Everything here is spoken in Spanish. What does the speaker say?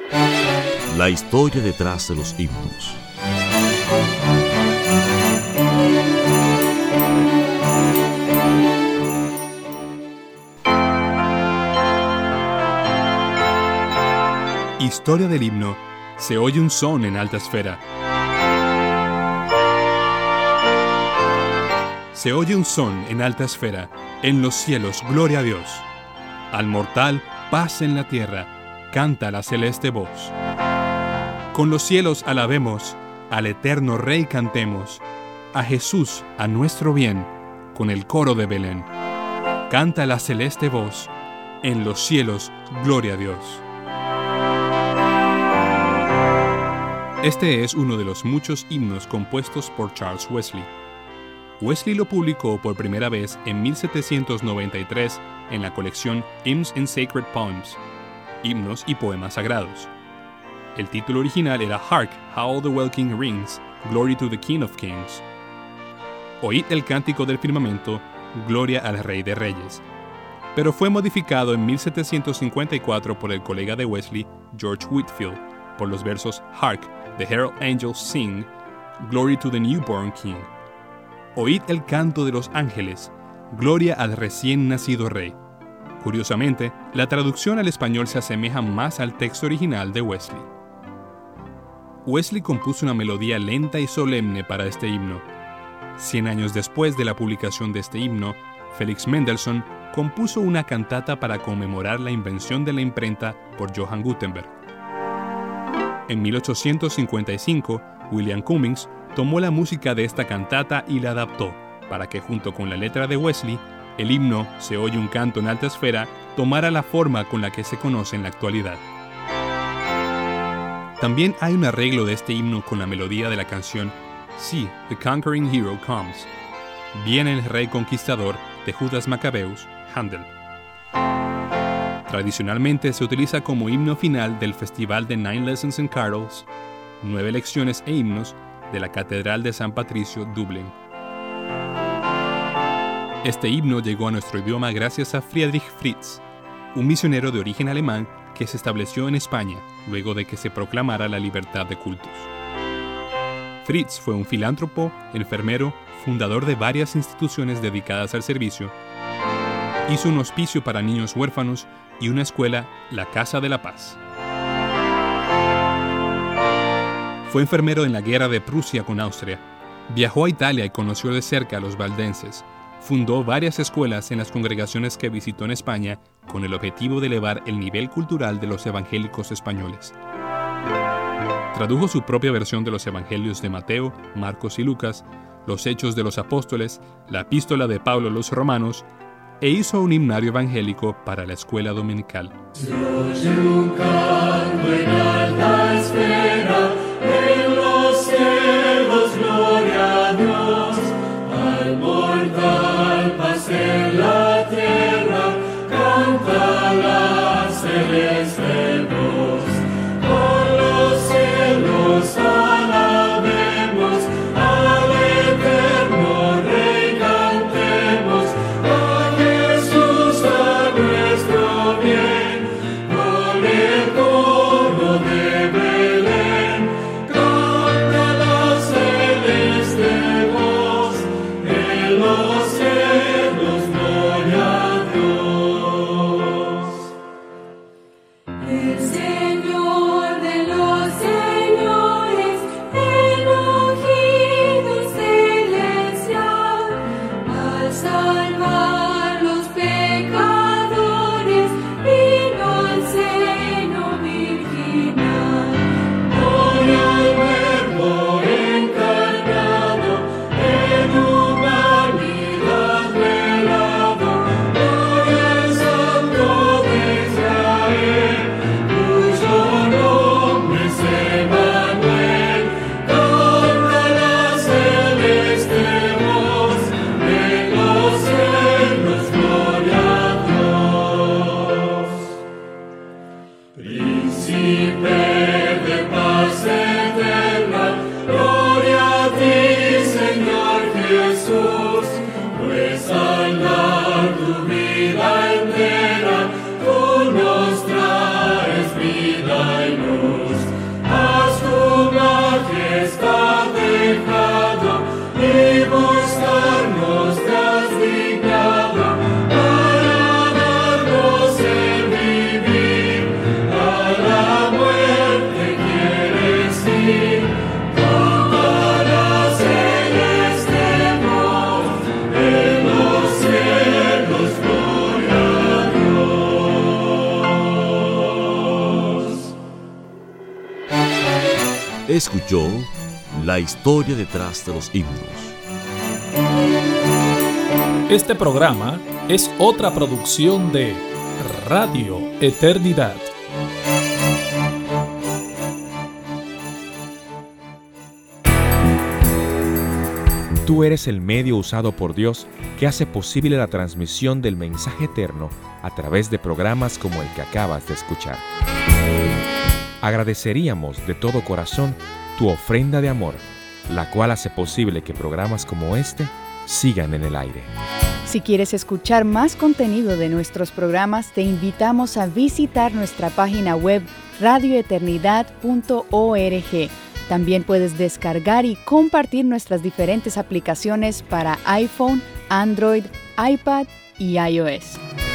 La historia detrás de los himnos. Historia del himno. Se oye un son en alta esfera. Se oye un son en alta esfera. En los cielos, gloria a Dios. Al mortal, paz en la tierra. Canta la celeste voz. Con los cielos alabemos, al eterno Rey cantemos, a Jesús, a nuestro bien, con el coro de Belén. Canta la celeste voz. En los cielos, gloria a Dios. Este es uno de los muchos himnos compuestos por Charles Wesley. Wesley lo publicó por primera vez en 1793 en la colección Hymns and Sacred Poems, Himnos y Poemas Sagrados. El título original era Hark, how the welkin rings, glory to the King of Kings. Oíd el cántico del firmamento, gloria al Rey de Reyes. Pero fue modificado en 1754 por el colega de Wesley, George Whitefield, por los versos Hark, the herald angels sing, glory to the newborn King. Oíd el canto de los ángeles, gloria al recién nacido rey. Curiosamente, la traducción al español se asemeja más al texto original de Wesley. Wesley compuso una melodía lenta y solemne para este himno. 100 años después de la publicación de este himno, Felix Mendelssohn compuso una cantata para conmemorar la invención de la imprenta por Johann Gutenberg. En 1855, William Cummings tomó la música de esta cantata y la adaptó, para que junto con la letra de Wesley, el himno Se oye un canto en alta esfera tomara la forma con la que se conoce en la actualidad. También hay un arreglo de este himno con la melodía de la canción See, the Conquering Hero Comes. Viene el Rey Conquistador de Judas Macabeus, Handel. Tradicionalmente se utiliza como himno final del Festival de Nine Lessons and Carols, 9 lecciones e himnos de la Catedral de San Patricio, Dublín. Este himno llegó a nuestro idioma gracias a Friedrich Fritz, un misionero de origen alemán que se estableció en España luego de que se proclamara la libertad de cultos. Fritz fue un filántropo, enfermero, fundador de varias instituciones dedicadas al servicio. Hizo un hospicio para niños huérfanos y una escuela, la Casa de la Paz. Fue enfermero en la guerra de Prusia con Austria. Viajó a Italia y conoció de cerca a los valdenses. Fundó varias escuelas en las congregaciones que visitó en España con el objetivo de elevar el nivel cultural de los evangélicos españoles. Tradujo su propia versión de los evangelios de Mateo, Marcos y Lucas, los Hechos de los Apóstoles, la Epístola de Pablo a los Romanos, e hizo un himnario evangélico para la escuela dominical. Se oye un canto en alta esfera, en los cielos gloria a Dios, al mortal paz en la tierra, canta la celeste voz. Con los cielos alabemos, al eterno Rey cantemos, a Jesús a nuestro bien, con el coro de Belén, canta la celeste voz, en los cielos gloria a Dios. El Señor de los señores, el ungido celestial, al salvar los pecadores, vino al seno virginal. Gloria al Verbo encarnado, en humanidad velado, gloria al Santo de Israel, cuyo Escuchó la historia detrás de los himnos. Este programa es otra producción de Radio Eternidad. Tú eres el medio usado por Dios que hace posible la transmisión del mensaje eterno a través de programas como el que acabas de escuchar. Agradeceríamos de todo corazón tu ofrenda de amor, la cual hace posible que programas como este sigan en el aire. Si quieres escuchar más contenido de nuestros programas, te invitamos a visitar nuestra página web radioeternidad.org. También puedes descargar y compartir nuestras diferentes aplicaciones para iPhone, Android, iPad y iOS.